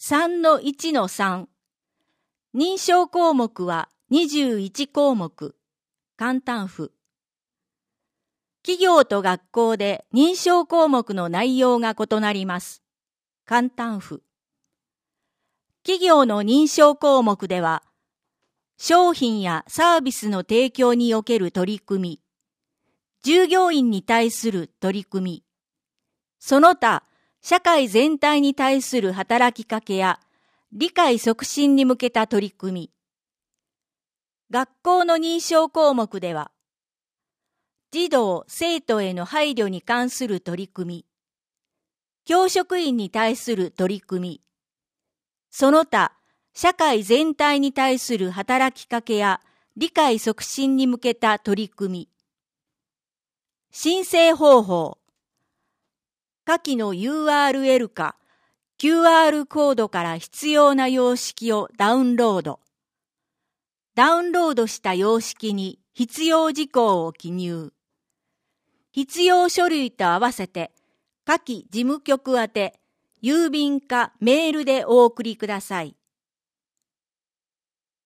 3-1-3。認証項目は21項目。簡単符。企業と学校で認証項目の内容が異なります。簡単符。企業の認証項目では、商品やサービスの提供における取り組み、従業員に対する取り組み、その他、社会全体に対する働きかけや理解促進に向けた取り組み、学校の認証項目では、児童・生徒への配慮に関する取り組み、教職員に対する取り組み、その他、社会全体に対する働きかけや理解促進に向けた取り組み、申請方法、下記の URL か QR コードから必要な様式をダウンロード。ダウンロードした様式に必要事項を記入。必要書類と合わせて下記事務局宛て郵便かメールでお送りください。